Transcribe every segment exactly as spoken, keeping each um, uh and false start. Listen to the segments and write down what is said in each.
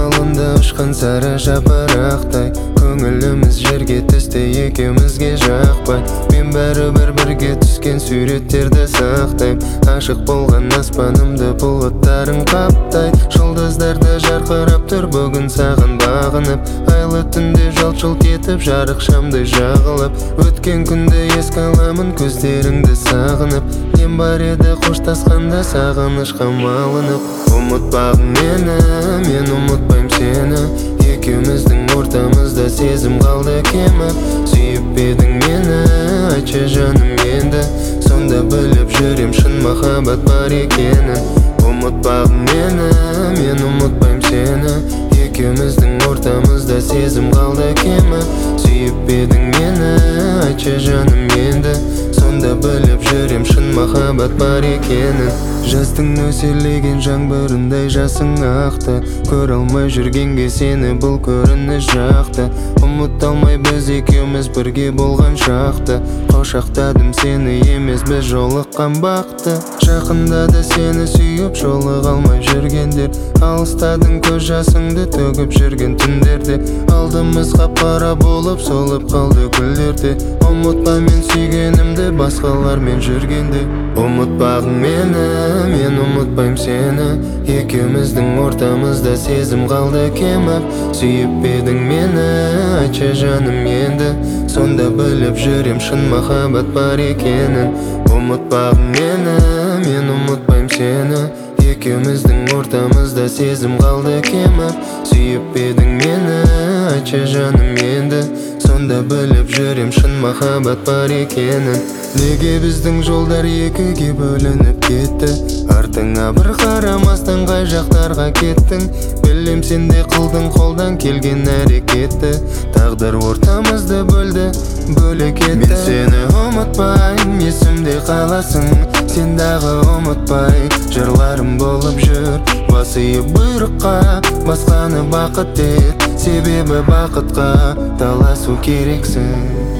жалында ұшқан сары жапырақтай, көңіліміз жерге түсті екеумізге жақпай. Мен бәрібір бірге түскен суреттерді сақтайм, ашық болған аспанымды бұлттарың қаптай. Жұлдыздарды жарқырап тұр бүгін саған бағынып, айлы түнде жалт-жұлт етіп жарық шамдай жағылып. Өткен күнді еске аламын көздеріңді сағынып, нем бар еді қоштасқанда сағынышқа малынып. Ұмытпағың мені, мен ұмытпайым сені, екеуміздің ортамызда сезім қалды кеміп. Сүйіп едің мені, айтшы жаным енді, сонда біліп жүрем шын махаббат бар екенін. Ұмытпағың мені, мен ұмытпайым сені, екеуміздің ортамызда сезім қалды кеміп. Сүйіп едің мені, айтшы жаным енді, сонда біліп жүрем шын махаббат бар екенін. Жастың нөсерлеген жаңбырындай жасың ақты, көре алмай жүргенге сені бұл көрініс жақты. Ұмыта алмай біз екеуміз бірге болған шақты, құшақтадым сені емес біз жолыққан бақты. Жақында да сені сүйіп жолыға алмай жүргендер, алыстадың көз жасыңды төгіп жүрген түндерде. Алдымыз қап-қара болып солып қалды гүлдерде. Ұмытпа мен сүйгенімді басқалармен жүргенде. Ұмытпағың мені, мен ұмытпайым сені, екеуміздің ортамызда сезім қалды кеміп. Сүйіп едің мені, айтшы жаным енді, сонда біліп жүрем шын махаббат бар екенін. Ұмытпағың мені, мен ұмытпайым сені, екеуміздің ортамызда сезім қалды кеміп. Сүйіп едің мені, айтшы жаным енді, сонда біліп жүрем шын махаббат бар екенін. Неге біздің жолдар екіге бөлініп кетті, артыңа бір қарамастан қай жақтарға кеттің. Білем сен де қылдың қолдан келген әрекетті, тағдыр ортамызды бөлді, бөлек етті. Мен сені ұмытпайым, есімде қаласың, сен дағы ұмытпай жырларым болып жүр. Басыйып бұйрыққа, басқаны бақыт ет, себебі бақытқа таласу керексің.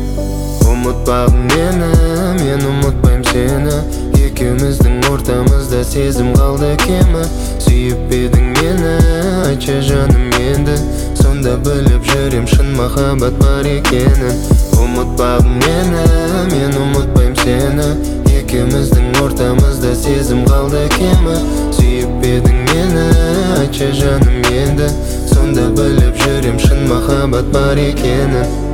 Ұмытпағың мені, мен ұмытпайым сені, екеуміздің ортамызда сезім қалды кеміп. Сүйіп едің мені, айтшы жаным енді, сонда біліп жүрем шын махаббат бар екенін. Ұмытпағың мені, мен ұмытпайым сені, екеуміздің ортамызда сезім қалды кеміп. Сүйіп едің мені, айтшы жаным енді, сонда біліп жүрем шын махаббат бар екенін.